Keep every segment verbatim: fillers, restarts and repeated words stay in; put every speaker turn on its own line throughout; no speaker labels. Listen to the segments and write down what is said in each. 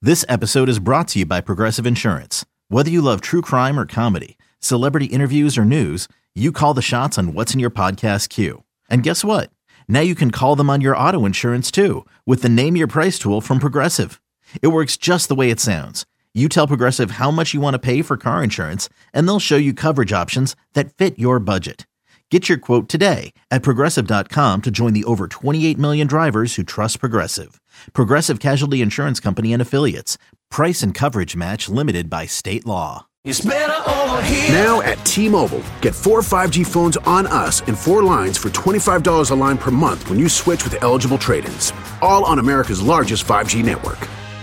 This episode is brought to you by Progressive Insurance. Whether you love true crime or comedy, celebrity interviews or news, you call the shots on what's in your podcast queue. And guess what? Now you can call them on your auto insurance too with the Name Your Price tool from Progressive. It works just the way it sounds. You tell Progressive how much you want to pay for car insurance, and they'll show you coverage options that fit your budget. Get your quote today at Progressive dot com to join the over twenty-eight million drivers who trust Progressive. Progressive Casualty Insurance Company and Affiliates. Price and coverage match limited by state law.
It's better over here.
Now at T-Mobile, get four five G phones on us and four lines for twenty-five dollars a line per month when you switch with eligible trade-ins. All on America's largest five G network.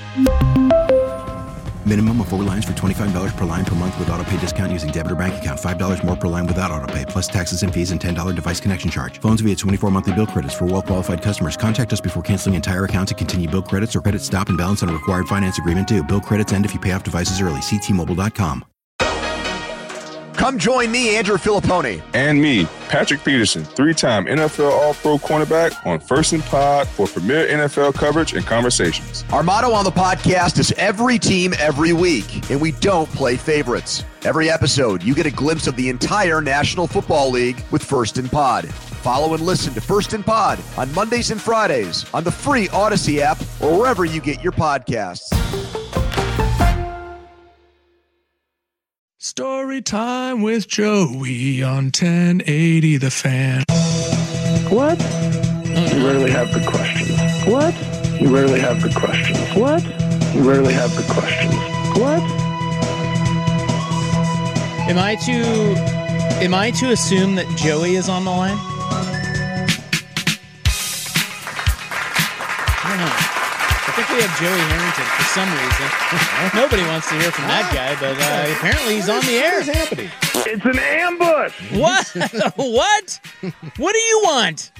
Minimum of four lines for twenty-five dollars per line per month with autopay discount using debit or bank account. five dollars more per line without autopay, plus taxes and fees and ten dollars device connection charge. Phones via twenty-four monthly bill credits for well-qualified customers. Contact us before canceling entire account to continue bill credits or credit stop and balance on a required finance agreement due. Bill credits end if you pay off devices early. See T Mobile dot com.
Come join me, Andrew Filippone.
And me, Patrick Peterson, three-time N F L All-Pro cornerback on First and Pod for premier N F L coverage and conversations.
Our motto on the podcast is every team, every week, and we don't play favorites. Every episode, you get a glimpse of the entire National Football League with First and Pod. Follow and listen to First and Pod on Mondays and Fridays on the free Odyssey app or wherever you get your podcasts.
Story time with Joey on ten eighty The Fan.
What? You rarely have good questions. What? You rarely have good questions. What? You rarely have good questions. What?
Am I to am I to assume that Joey is on the line? I don't know. I think we have Joey Harrington for some reason. Nobody wants to hear from that guy, but uh, apparently he's on the air.
It's an ambush.
What? What? What do you want?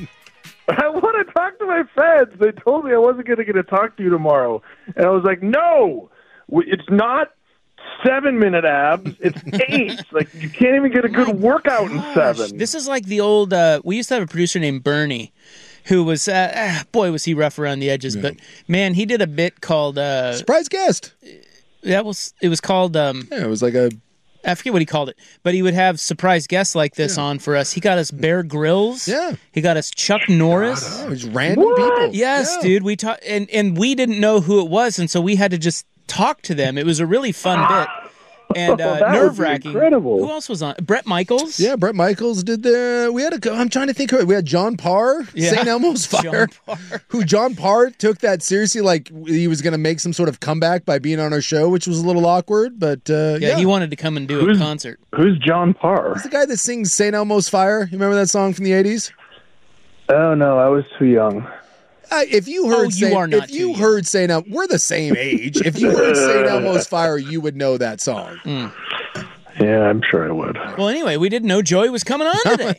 I want to talk to my fans. They told me I wasn't going to get to talk to you tomorrow. And I was like, no, it's not seven-minute abs. It's eight. Like, you can't even get a good workout in seven.
This is like the old, uh, we used to have a producer named Bernie, who was, uh, ah, boy, was he rough around the edges. Yeah. But, man, he did a bit called... Uh,
Surprise guest.
That was, it was called... Um,
yeah, it was like a...
I forget what he called it. But he would have surprise guests like this yeah. on for us. He got us Bear Grylls.
Yeah.
He got us Chuck Norris.
God, oh, it was random
what?
people.
Yes, yeah. dude. We talk, and, and we didn't know who it was, and so we had to just talk to them. It was a really fun bit. And uh,
oh,
nerve-wracking.
Incredible.
Who else was on? Brett Michaels?
Yeah, Brett Michaels did the... We had a... I'm trying to think. Of, we had John Parr,
yeah.
Saint Elmo's Fire.
John Parr.
Who John Parr took that seriously, like he was going to make some sort of comeback by being on our show, which was a little awkward, but uh,
yeah,
yeah.
he wanted to come and do
who's,
a concert.
Who's John Parr?
He's the guy that sings Saint Elmo's Fire. You remember that song from the eighties?
Oh, no, I was too young.
Uh, if you heard,
oh,
Saint,
you are not
if you
young.
heard Saint Elmo, we're the same age. If you heard Saint Elmo's Fire, you would know that song.
Mm.
Yeah, I'm sure I would.
Well, anyway, we didn't know Joey was coming on today.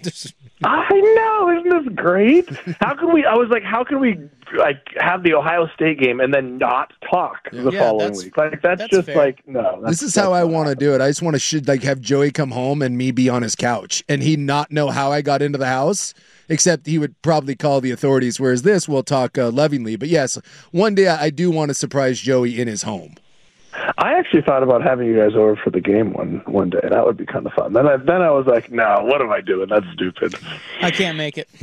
I know, isn't this great? How can we? I was like, how can we like have the Ohio State game and then not talk the
yeah,
following week? Like that's,
that's
just
fair.
like no. That's,
This is how I want to do it. I just want to should like have Joey come home and me be on his couch and he not know how I got into the house. Except he would probably call the authorities. Whereas this, we'll talk uh, lovingly. But yes, one day I do want to surprise Joey in his home.
I actually thought about having you guys over for the game one one day. That would be kind of fun. Then I then I was like, no, what am I doing? That's stupid.
I can't make it.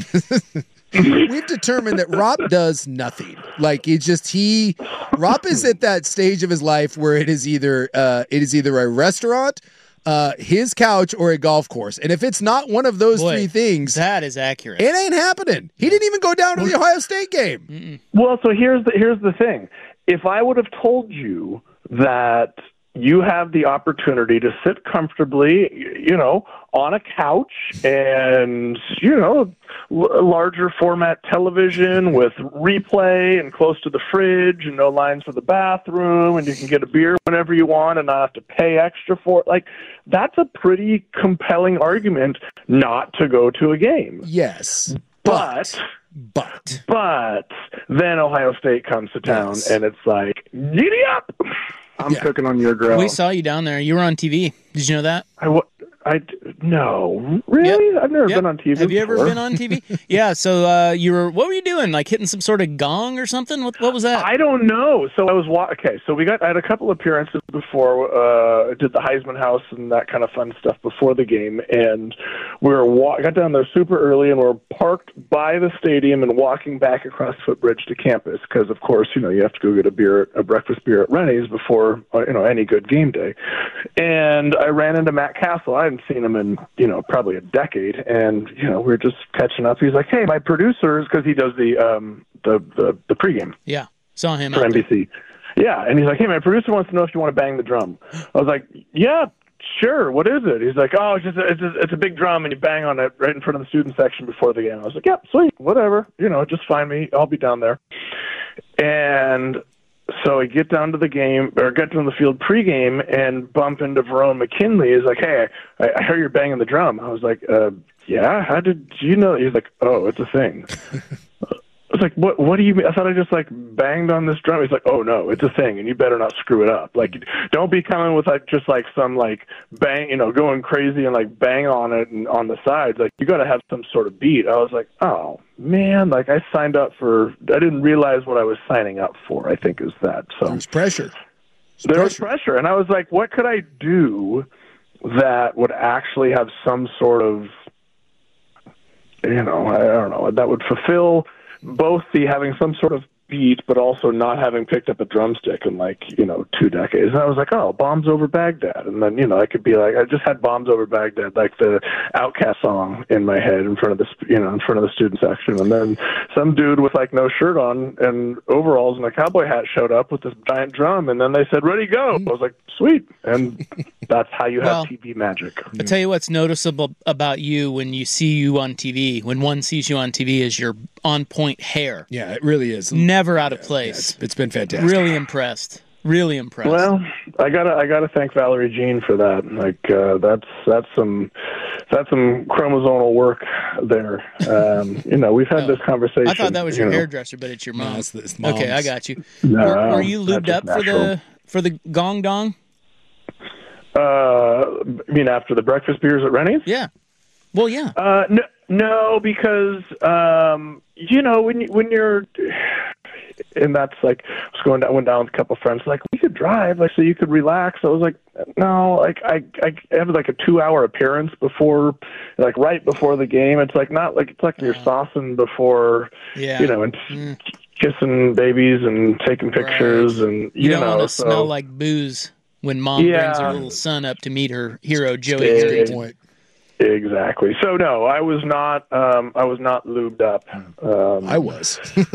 We've determined that Rob does nothing. Like it just he Rob is at that stage of his life where it is either uh, it is either a restaurant, uh, his couch, or a golf course. And if it's not one of those
Boy,
three things,
that is accurate.
It ain't happening. He didn't even go down to the Ohio State game.
Mm-mm.
Well, so here's the here's the thing. If I would have told you that you have the opportunity to sit comfortably, you know, on a couch and, you know, a larger format television with replay and close to the fridge and no lines for the bathroom and you can get a beer whenever you want and not have to pay extra for it. Like, that's a pretty compelling argument not to go to a game.
Yes.
But...
But.
But then Ohio State comes to town, yes. and it's like, giddy up! I'm yeah. cooking on your grill.
We saw you down there. You were on T V. Did you know that?
I, I, No, really?
Yep.
I've never
Yep.
been on T V.
Have you ever
before.
been on T V? Yeah. So uh, you were. What were you doing? Like hitting some sort of gong or something? What, what was that?
I don't know. So I was wa- okay. So we got I had a couple appearances before. Uh, did the Heisman House and that kind of fun stuff before the game, and we were wa- got down there super early, and we we're parked by the stadium and walking back across Footbridge to campus because, of course, you know you have to go get a beer, a breakfast beer at Rennie's before uh, you know any good game day. And I ran into Matt Castle. I hadn't seen him in you know probably a decade, and you know we were just catching up. He's like, "Hey, my producers," because he does the um the the, the pregame.
Yeah, saw him
for
out
N B C. Yeah, and he's like, "Hey, my producer wants to know if you want to bang the drum." I was like, "Yeah, sure. What is it?" He's like, "Oh, it's just a, it's, a, it's a big drum, and you bang on it right in front of the student section before the game." I was like, "Yep, yeah, sweet, whatever. You know, just find me. I'll be down there." And so I get down to the game, or get down to the field pregame, and bump into Verone McKinley. He's like, "Hey, I, I heard you're banging the drum." I was like, uh, "Yeah, how did you know?" He's like, "Oh, it's a thing." I was like, what What do you mean? I thought I just, like, banged on this drum. He's like, "Oh, no, it's a thing, and you better not screw it up. Like, don't be coming with, like, just, like, some, like, bang, you know, going crazy and, like, bang on it and on the sides. Like, you got to have some sort of beat." I was like, oh, man, like, I signed up for – I didn't realize what I was signing up for, I think is that. So
There's pressure. There's
there
pressure.
was pressure. And I was like, what could I do that would actually have some sort of, you know, I don't know, that would fulfill – both the having some sort of beat, but also not having picked up a drumstick in like, you know, two decades. And I was like, oh, Bombs Over Baghdad. And then, you know, I could be like, I just had Bombs Over Baghdad, like the Outkast song in my head in front of the, you know, in front of the student section. And then some dude with like no shirt on and overalls and a cowboy hat showed up with this giant drum. And then they said, "Ready, go." I was like, sweet. And that's how you have
Well,
T V magic.
I'll tell you what's noticeable about you when you see you on T V, when one sees you on T V, is your on-point hair.
Yeah, it really is.
Never out of
Yeah,
place.
it's, it's been fantastic.
Really impressed. Really impressed.
Well, I gotta I gotta thank Valerie Jean for that. Like uh, that's that's some that's some chromosomal work there. Um, you know, we've had
Oh,
this conversation.
I thought that was your
you know.
hardresser, but it's your mom.
No, it's, it's mom's.
Okay, I got you.
No,
were, were you lubed
that's
up
just
for the for the gong dong?
Uh, I mean, after the breakfast beers at Rennie's?
Yeah. Well, yeah.
Uh, no, no, because um, you know when you, when you're, and that's like I was going down, went down with a couple of friends. Like we could drive, like so you could relax. I was like, no, like I I have like a two hour appearance before, like right before the game. It's like not like it's like you're saucing before,
Yeah.
you know, and
Mm.
kissing babies and taking pictures, and you,
You don't
know,
want to
so,
smell like booze when mom
Yeah.
brings her little son up to meet her hero Joey
Yeah.
Harrington.
Point.
Exactly. So no, I was not. Um, I was not lubed up. Um,
I was.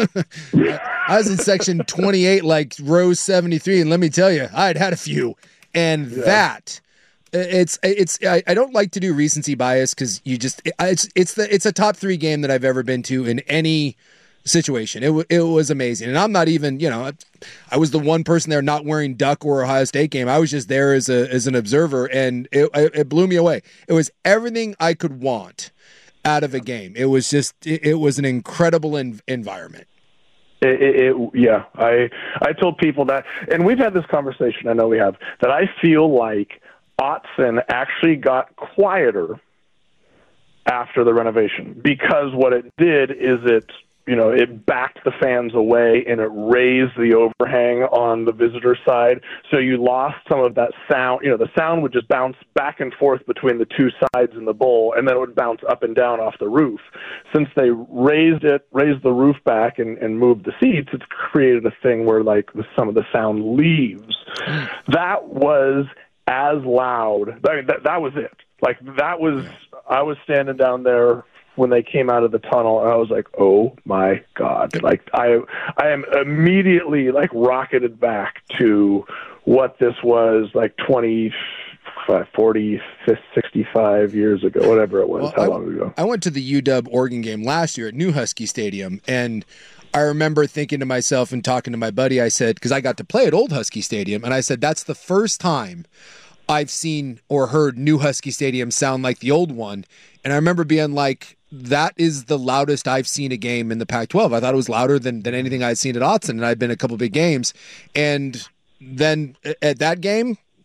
I was in section twenty-eight, like row seventy-three, and let me tell you, I'd had a few, and that it's it's. I, I don't like to do recency bias because you just it's it's the it's a top three game that I've ever been to in any situation. It w- it was amazing, and I'm not even you know, I was the one person there not wearing Duck or Ohio State game. I was just there as a as an observer, and it it blew me away. It was everything I could want out of a game. It was just it, it was an incredible in, environment.
It, it, it, yeah, I I told people that, and we've had this conversation. I know we have that. I feel like Autzen actually got quieter after the renovation because what it did is it. You know, it backed the fans away and it raised the overhang on the visitor side. So you lost some of that sound. You know, the sound would just bounce back and forth between the two sides in the bowl, and then it would bounce up and down off the roof. Since they raised it, raised the roof back and, and moved the seats, it's created a thing where, like, the, some of the sound leaves. That was as loud. I mean, that, that was it. Like, that was, I was standing down there when they came out of the tunnel, and I was like, oh my God. Like I I am immediately like rocketed back to what this was like twenty, forty, sixty-five years ago, whatever it was,
Well,
how
I,
long ago.
I went to the U W Oregon game last year at New Husky Stadium, and I remember thinking to myself and talking to my buddy, I said, because I got to play at Old Husky Stadium, and I said, that's the first time I've seen or heard New Husky Stadium sound like the old one. And I remember being like, that is the loudest I've seen a game in the Pac twelve. I thought it was louder than, than anything I'd seen at Autzen, and I'd been a couple big games. And then at that game,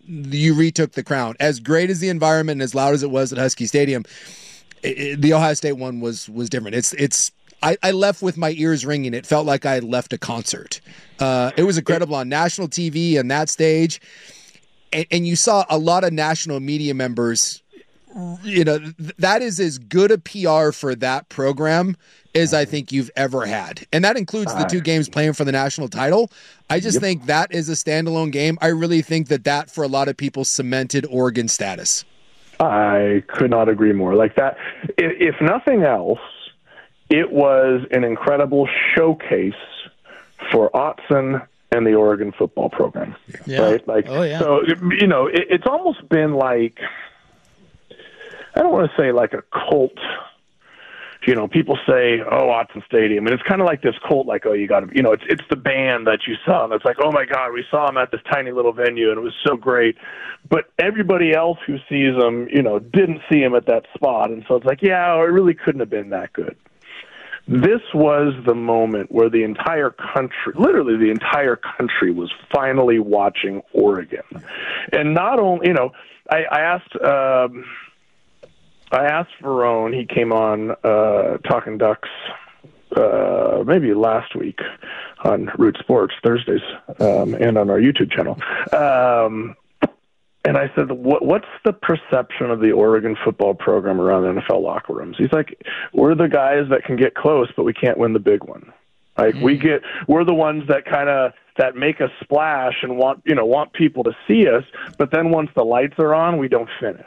you retook the crown. As great as the environment and as loud as it was at Husky Stadium, it, it, the Ohio State one was was different. It's it's. I, I left with my ears ringing. It felt like I had left a concert. Uh, it was incredible on national T V and that stage, and, and you saw a lot of national media members. You know, th- that is as good a P R for that program as I think you've ever had. And that includes the two games playing for the national title. I just yep. think that is a standalone game. I really think that that, for a lot of people, cemented Oregon's status.
I could not agree more. Like that, if, if nothing else, it was an incredible showcase for Autzen and the Oregon football program.
Yeah.
Right? Like,
oh, yeah.
So, you know, it, it's almost been like, I don't want to say like a cult. You know, people say, oh, Autzen Stadium. And it's kind of like this cult, like, oh, you got to, you know, it's it's the band that you saw. And it's like, oh, my God, we saw them at this tiny little venue, and it was so great. But everybody else who sees them, you know, didn't see him at that spot. And so it's like, yeah, it really couldn't have been that good. This was the moment where the entire country, literally the entire country, was finally watching Oregon. And not only, you know, I, I asked... Um, I asked Verone, he came on uh, Talking Ducks uh, maybe last week on Root Sports Thursdays um, and on our YouTube channel. Um, and I said, what, what's the perception of the Oregon football program around the N F L locker rooms? He's like, we're the guys that can get close, but we can't win the big one. Like mm-hmm. we get, we're the ones that kind of that make a splash and want you know want people to see us, but then once the lights are on, we don't finish.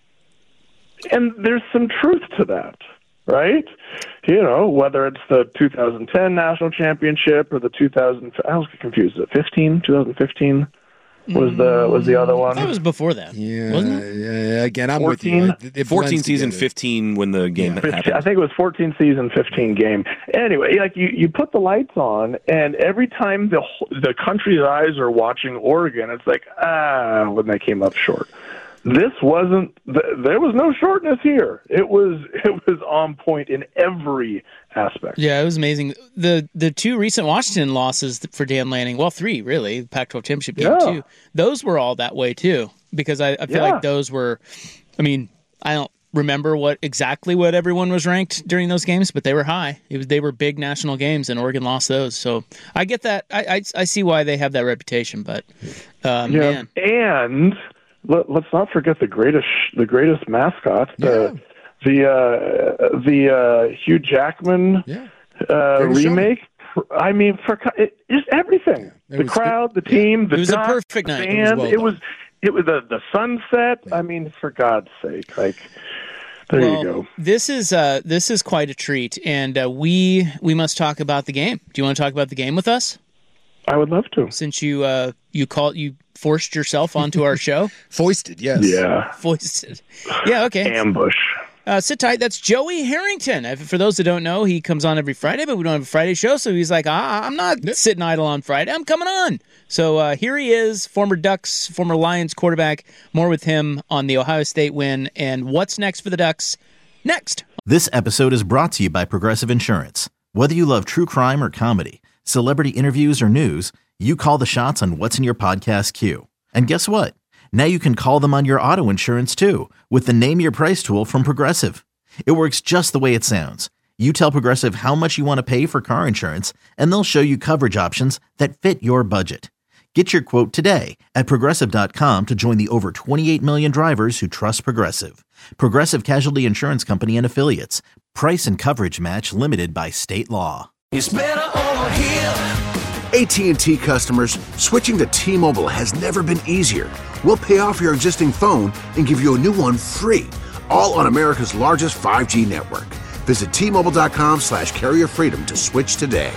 And there's some truth to that, right? You know, whether it's the two thousand ten national championship or the two thousand, I was confused. Is it fifteen? twenty fifteen was the was the other one.
That was before that,
yeah,
wasn't it?
Yeah, again, I'm
fourteen?
with you. It
fourteen season,
together.
fifteen when the game
Yeah.
happened.
I think it was fourteen season, fifteen game. Anyway, like you, you put the lights on, and every time the the country's eyes are watching Oregon, it's like ah, when they came up short. This wasn't. There was no shortness here. It was. It was on point in every aspect.
Yeah, it was amazing. the The two recent Washington losses for Dan Lanning, well, three really, Pac twelve championship game
Yeah.
too. Those were all that way too, because I, I feel
Yeah.
like those were. I mean, I don't remember what exactly what everyone was ranked during those games, but they were high. It was they were big national games, and Oregon lost those. So I get that. I I, I see why they have that reputation, but uh,
Yeah.
man,
And let, let's not forget the greatest the greatest mascot, the
Yeah.
the uh, the uh, Hugh Jackman
Yeah.
uh,
Greatest
remake. I mean, for it, just everything.
It
the
was-
crowd, the team, the
It was a
duck,
perfect
the
night.
It was
band.
well
It was it was the the sunset. I mean, for God's sake, like there
well,
you go.
This is uh, this is quite a treat, and uh, we we must talk about the game. Do you want to talk about the game with us?
I would love to.
Since you uh, you called you forced yourself onto our show,
Foisted, yes.
Yeah,
foisted. Yeah, okay.
ambush.
Uh, sit tight. That's Joey Harrington. Uh, For those that don't know, he comes on every Friday, but we don't have a Friday show, so he's like, ah, I'm not sitting idle on Friday. I'm coming on. So uh, here he is, former Ducks, former Lions quarterback. More with him on the Ohio State win and what's next for the Ducks. Next.
This episode is brought to you by Progressive Insurance. Whether you love true crime or comedy, celebrity interviews or news, you call the shots on what's in your podcast queue. And guess what? Now you can call them on your auto insurance too with the Name Your Price tool from Progressive. It works just the way it sounds. You tell Progressive how much you want to pay for car insurance, and they'll show you coverage options that fit your budget. Get your quote today at Progressive dot com to join the over twenty-eight million drivers who trust Progressive. Progressive Casualty Insurance Company and Affiliates. Price and coverage match limited by state law.
It's better over here.
A T and T customers, switching to T-Mobile has never been easier. We'll pay off your existing phone and give you a new one free, all on America's largest five G network. Visit T-Mobile.com slash carrier freedom to switch today.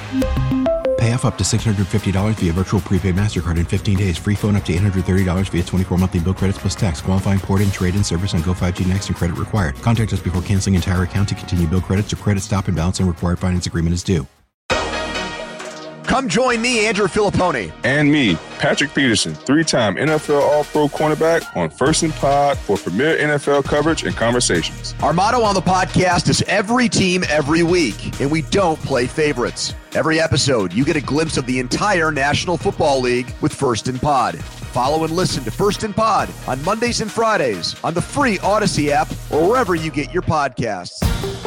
Pay off up to six hundred fifty dollars via virtual prepaid MasterCard in fifteen days. Free phone up to eight hundred thirty dollars via twenty-four monthly bill credits plus tax. Qualifying port-in, trade-in service on Go five G Next and credit required. Contact us before canceling entire account to continue bill credits or credit stop and balance and required finance agreement is due.
Come join me, Andrew Filippone.
And me, Patrick Peterson, three-time N F L All-Pro cornerback on First and Pod for premier N F L coverage and conversations.
Our motto on the podcast is every team, every week, and we don't play favorites. Every episode, you get a glimpse of the entire National Football League with First and Pod. Follow and listen to First and Pod on Mondays and Fridays on the free Odyssey app or wherever you get your podcasts.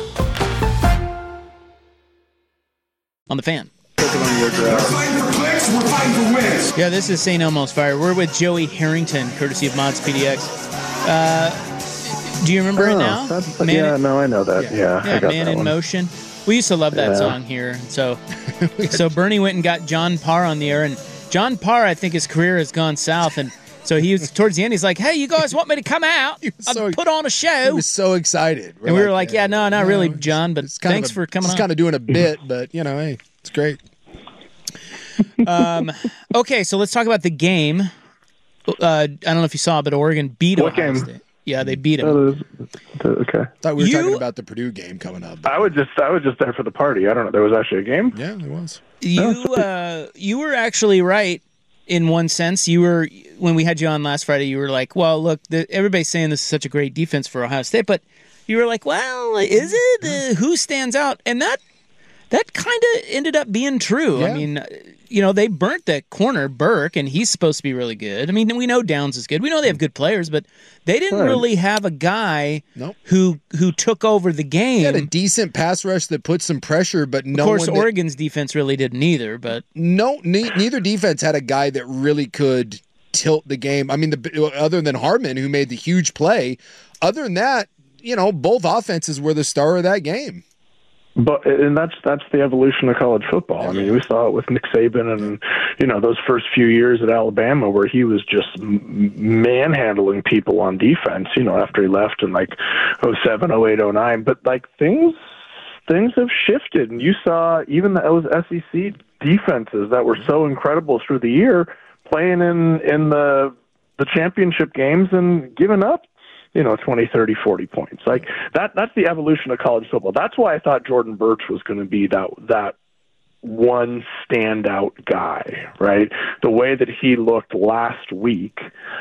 On the Fan.
We're fighting for clicks, we're fighting for wins.
Yeah, this is Saint Elmo's Fire. We're with Joey Harrington, courtesy of Mods P D X. Uh, do you remember
oh,
it now?
That's,
Man,
yeah, no, I know that. Yeah,
yeah
I got
Man
that
in
one.
Motion. We used to love that
Yeah.
song here. So, so Bernie went and got John Parr on the air, and John Parr, I think his career has gone south, and so he was towards the end. He's like, "Hey, you guys want me to come out? I'll
so-
put on a show."
He was so excited.
and we were like, "Yeah, no, not really, John, but
kind
thanks
of a,
for coming
He's
on."
kind of doing a bit, but, you know, hey, it's great.
um, okay, so let's talk about the game. Uh, I don't know if you saw, but Oregon beat
What
Ohio
game?
State. Yeah, they beat him.
Uh, okay.
thought we were
You-
talking about the Purdue game coming up.
I was just I was just there for the party. I don't know. There was actually a game.
Yeah, there was.
You uh, you were actually right in one sense. You were when we had you on last Friday. You were like, "Well, look, the, everybody's saying this is such a great defense for Ohio State," but you were like, "Well, is it? Uh, who stands out?" And that that kind of ended up being true.
Yeah.
I mean, uh, you know, they burnt that corner Burke, and he's supposed to be really good. I mean, we know Downs is good. We know they have good players, but they didn't
Right.
really have a guy
Nope.
who who took over the game.
He had a decent pass rush that put some pressure, but no
of course,
one that-
Oregon's defense really didn't either. But
No, ne- neither defense had a guy that really could tilt the game. I mean, the other than Harmon, who made the huge play. Other than that, you know, both offenses were the star of that game.
But and that's that's the evolution of college football. I mean, we saw it with Nick Saban and you know those first few years at Alabama where he was just m- manhandling people on defense. You know, after he left in like oh seven, oh eight, oh nine. But like things things have shifted, and you saw even those S E C defenses that were so incredible through the year playing in in the the championship games and giving up, you know, twenty, thirty, forty points. Like that that's the evolution of college football. That's why I thought Jordan Birch was going to be that that one standout guy, right? The way that he looked last week,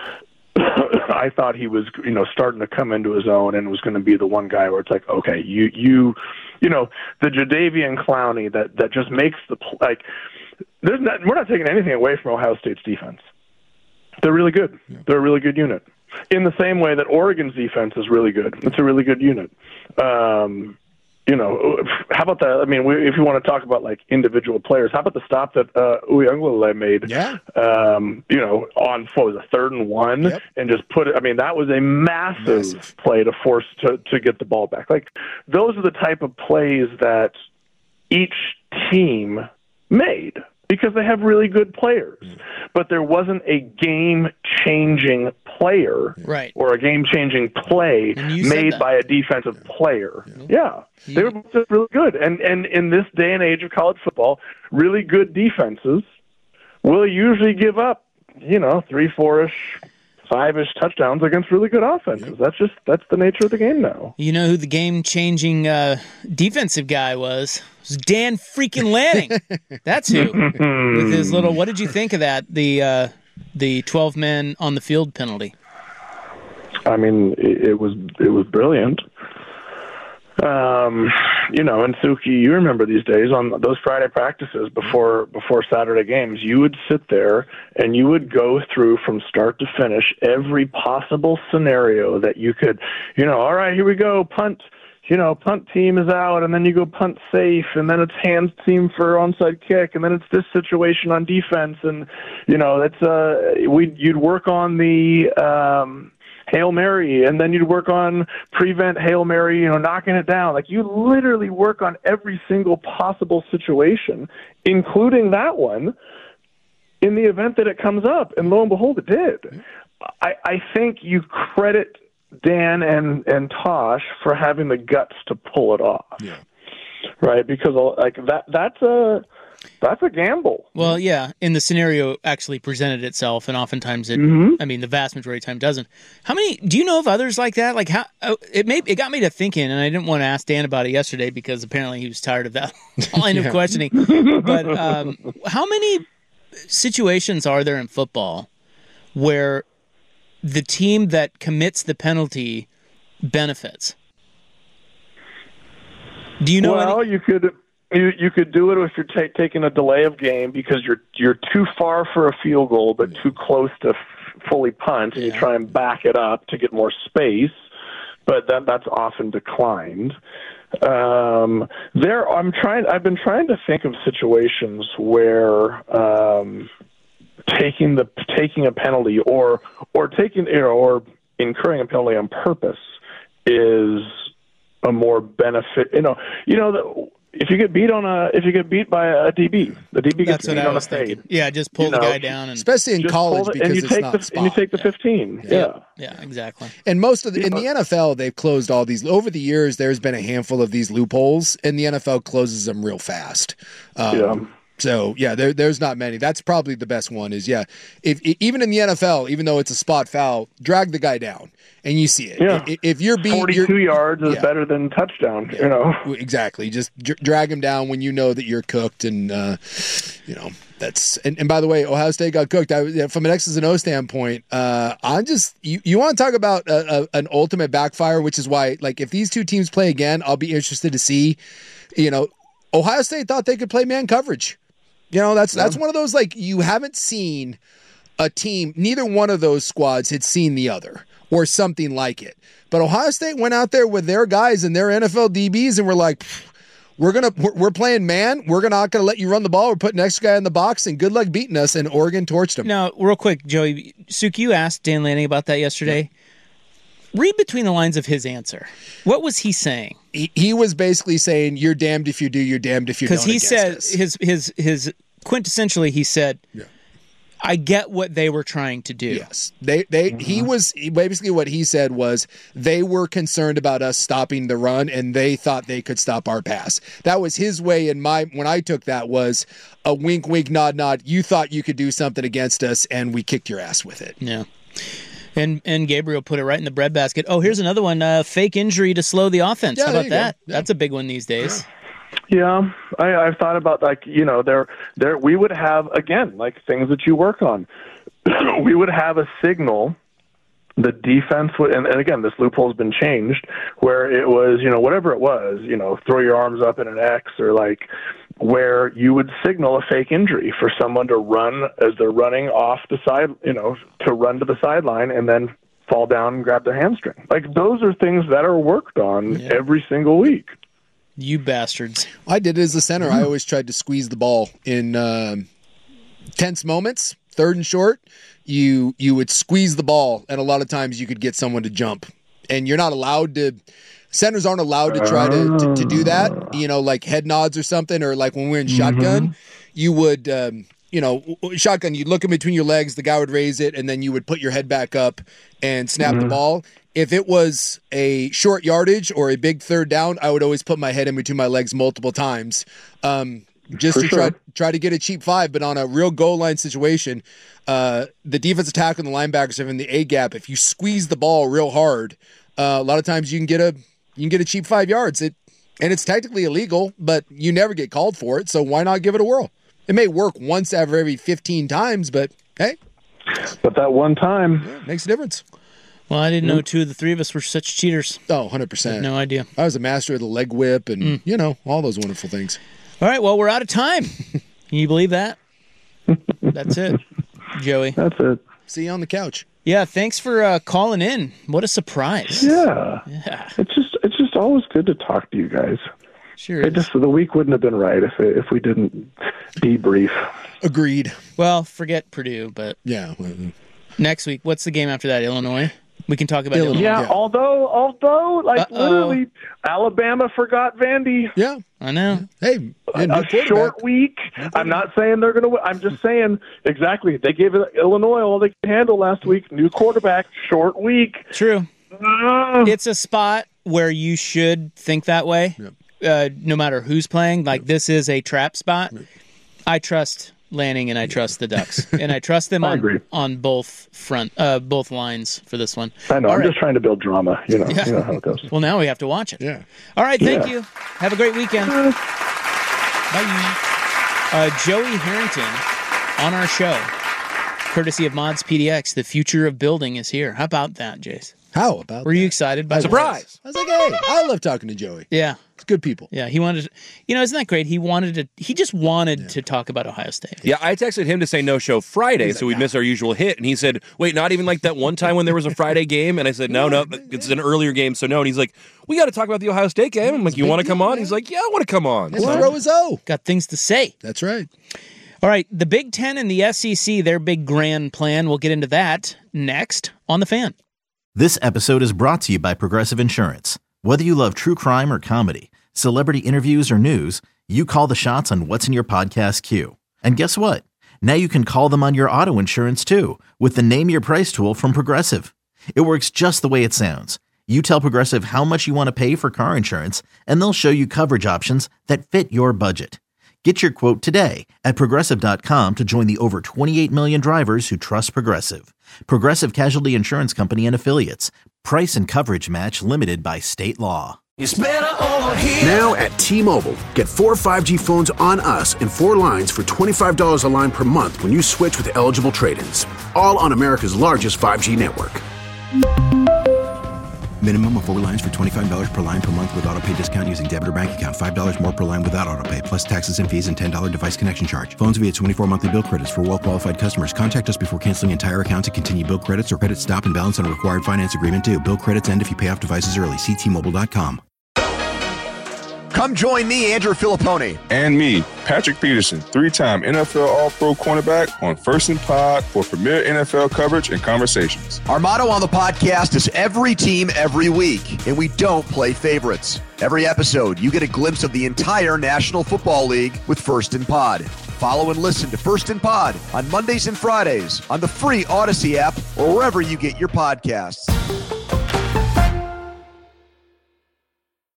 I thought he was, you know, starting to come into his own and was going to be the one guy where it's like, okay, you you you know, the Jadeveon Clowney that that just makes the like there's not we're not taking anything away from Ohio State's defense. They're really good. They're a really good unit. In the same way that Oregon's defense is really good. It's a really good unit. Um, you know, how about that? I mean, we, if you want to talk about like individual players, how about the stop that uh, Uiagalelei made?
Yeah.
Um, you know, on what was it, third and one,
Yep.
and just put it. I mean, that was a massive,
Massive.
play to force to to get the ball back. Like those are the type of plays that each team made, because they have really good players. But there wasn't a game-changing player
Right.
or a game-changing play
And you said
made
that.
by a defensive player. Yeah. They were just really good. And, and in this day and age of college football, really good defenses will usually give up, you know, three, four-ish, five-ish touchdowns against really good offenses. That's just that's the nature of the game now.
you know who the game-changing uh, defensive guy was? It was Dan freaking Lanning. That's who. With his little, what did you think of that? The uh, the twelve men on the field penalty.
I mean, it, it was it was brilliant. Um, you know, and Suki, you remember these days on those Friday practices before before Saturday games, you would sit there and you would go through from start to finish every possible scenario that you could, you know, all right, here we go, punt. You know, punt team is out, and then you go punt safe, and then it's hands team for onside kick, and then it's this situation on defense, and you know, that's uh, we you'd work on the um, Hail Mary, and then you'd work on prevent Hail Mary, you know, knocking it down. Like you literally work on every single possible situation, including that one, in the event that it comes up, and lo and behold, it did. I, I think you credit Dan and, and Tosh for having the guts to pull it off.
Yeah.
Right? Because like that that's a that's a gamble.
Well, yeah, and the scenario actually presented itself, and oftentimes it,
Mhm.
I mean, the vast majority of the time doesn't. How many, do you know of others like that? Like how, oh, it made, it got me to thinking, and I didn't want to ask Dan about it yesterday because apparently he was tired of that line of questioning. But um, how many situations are there in football where the team that commits the penalty benefits? Do you know
Well,
any?
you could you you could do it if you're ta- taking a delay of game because you're you're too far for a field goal but too close to fully punt and
Yeah.
you try and back it up to get more space, but that that's often declined. Um, there, I'm trying. I've been trying to think of situations where um, taking the taking a penalty or or taking you know or incurring a penalty on purpose is a more benefit. You know, you know the. If you get beat on a, if you get beat by a D B, the D B gets
That's what
beat
I
on a
was
fade.
thinking. Yeah, just pull
You
the
know,
guy down and
especially in
Just
college
pull it,
because
and you
it's
take
not
the
spot.
and you take the fifteen.
yeah,
Yeah.
yeah, exactly.
And most of the in the N F L, they've closed all these over the years. There's been a handful of these loopholes, and the N F L closes them real fast. Um,
Yeah.
So yeah, there, there's not many. That's probably the best one. Is yeah, if even in the N F L, even though it's a spot foul, drag the guy down, and you see it.
Yeah.
If, if you're being
Forty-two yards is
yeah.
better than touchdown. You know.
Exactly. Just dr- drag him down when you know that you're cooked, and uh, you know that's. And, and by the way, Ohio State got cooked. I, from an X's and O standpoint, uh, I'm just you. You want to talk about a, a, an ultimate backfire, which is why, like, if these two teams play again, I'll be interested to see. You know, Ohio State thought they could play man coverage. You know, that's that's one of those, like, you haven't seen a team. Neither one of those squads had seen the other or something like it. But Ohio State went out there with their guys and their N F L D Bs and were like, we're gonna we're, we're playing man. We're gonna not gonna let you run the ball. We're putting next guy in the box, and good luck beating us. And Oregon torched them.
Now, real quick, Joey, Suk, you asked Dan Lanning about that yesterday. Yeah. Read between the lines of his answer. What was he saying?
He, he was basically saying, "You're damned if you do. You're damned if you don't."
Because he
against
said
us.
his his his quintessentially he said,
Yeah.
I get what they were trying to do.
Yes, they they
Mm-hmm.
he was basically what he said was they were concerned about us stopping the run and they thought they could stop our pass. That was his way. And my when I took that was a wink, wink, nod, nod. You thought you could do something against us, and we kicked your ass with it.
Yeah. And and Gabriel put it right in the breadbasket. Oh, here's another one: uh, fake injury to slow the offense.
Yeah,
How
there
about
you go.
that?
Yeah.
That's a big one these days.
Yeah, I, I've thought about, like, you know, there, there. We would have, again, like, things that you work on. We would have a signal. The defense would, and, and again, this loophole's been changed, where it was, you know, whatever it was, you know, throw your arms up in an X, or like, where you would signal a fake injury for someone to run as they're running off the side, you know, to run to the sideline and then fall down and grab their hamstring. Like, those are things that are worked on
Yeah.
every single week.
You bastards.
I did it as a center. I always tried to squeeze the ball in um, tense moments, third and short. You you would squeeze the ball, and a lot of times you could get someone to jump. And you're not allowed to. Centers aren't allowed to try to, to, to do that. You know, like head nods or something, or like when we're in shotgun, you would. Um, You know, shotgun, you'd look in between your legs, the guy would raise it, and then you would put your head back up and snap the ball. If it was a short yardage or a big third down, I would always put my head in between my legs multiple times um, just
For
to
sure.
try try to get a cheap five. But on a real goal line situation, uh, the defensive tackle and the linebackers are in the A gap. If you squeeze the ball real hard, uh, a lot of times you can get a you can get a cheap five yards. It and it's technically illegal, but you never get called for it. So why not give it a whirl? It may work once out of every fifteen times, but hey,
But that one time,
yeah, makes a difference.
Well, I didn't know two of the three of us were such cheaters.
Oh, one hundred percent.
No idea.
I was a master of the leg whip and, you know, all those wonderful things.
All right, well, we're out of time. Can you believe that? That's it, Joey.
that's it.
See you on the couch.
Yeah, thanks for uh, calling in. What a surprise.
Yeah.
Yeah,
It's just it's just always good to talk to you guys.
sure
It
is.
just the week wouldn't have been right if it, if we didn't debrief.
Agreed.
Well, forget Purdue, but
Yeah. well,
next week, what's the game after that? Illinois? We can talk about
Illinois.
Illinois.
Yeah,
Yeah.
although although like
Uh-oh.
literally Alabama forgot Vandy.
Yeah.
I know.
Hey, and
A
new quarterback.
short week. I'm not saying they're going to win. I'm just saying exactly. They gave Illinois all they could handle last week. New quarterback, short week.
True.
Uh,
It's a spot where you should think that way, uh, no matter who's playing. Like, this is a trap spot. I trust Lanning and I trust the Ducks, and I trust them
I
on
agree.
on both front, uh, both lines for this one.
I know.
All
I'm
right.
just trying to build drama. You know,
Yeah.
you know how it goes.
Well, now we have to watch it.
Yeah.
All right. Thank
Yeah.
you. Have a great weekend. Bye. Uh, Joey Harrington on our show, courtesy of Mods P D X. The future of building is here. How about that, Jace?
How about
Were
that?
you excited by
I
that?
was. I was like, hey, I love talking to Joey.
Yeah.
It's good people.
Yeah, he wanted to, you know, isn't that great? He wanted to, he just wanted yeah. to talk about Ohio State.
Yeah, I texted him to say no show Friday, He's so like, we'd nah. miss our usual hit. And he said, wait, not even like that one time when there was a Friday game? And I said, no, no, it's an earlier game, so no. And he's like, we got to talk about the Ohio State game. I'm like, you want to come on? He's like, yeah, I want to come on.
Let's throw his O.
Got things to say.
That's right.
All right, the Big Ten and the S E C, their big grand plan. We'll get into that next on The Fan.
This episode is brought to you by Progressive Insurance. Whether you love true crime or comedy, celebrity interviews or news, you call the shots on what's in your podcast queue. And guess what? Now you can call them on your auto insurance too with the Name Your Price tool from Progressive. It works just the way it sounds. You tell Progressive how much you want to pay for car insurance, and they'll show you coverage options that fit your budget. Get your quote today at Progressive dot com to join the over twenty-eight million drivers who trust Progressive. Progressive Casualty Insurance Company and Affiliates. Price and coverage match limited by state law.
It's better over here. Now at T-Mobile, get four five G phones on us and four lines for twenty-five dollars a line per month when you switch with eligible trade-ins. All on America's largest five G network.
Minimum of four lines for twenty-five dollars per line per month with auto pay discount using debit or bank account. five dollars more per line without auto pay, plus taxes and fees and ten dollars device connection charge. Phones via twenty-four monthly bill credits for well-qualified customers. Contact us before canceling entire account to continue bill credits or credit stop and balance on a required finance agreement due. Bill credits end if you pay off devices early. See T Mobile dot com.
Come join me, Andrew Filippone.
And me, Patrick Peterson, three-time N F L All-Pro cornerback on First and Pod for premier N F L coverage and conversations.
Our motto on the podcast is every team, every week, and we don't play favorites. Every episode, you get a glimpse of the entire National Football League with First and Pod. Follow and listen to First and Pod on Mondays and Fridays on the free Odyssey app or wherever you get your podcasts.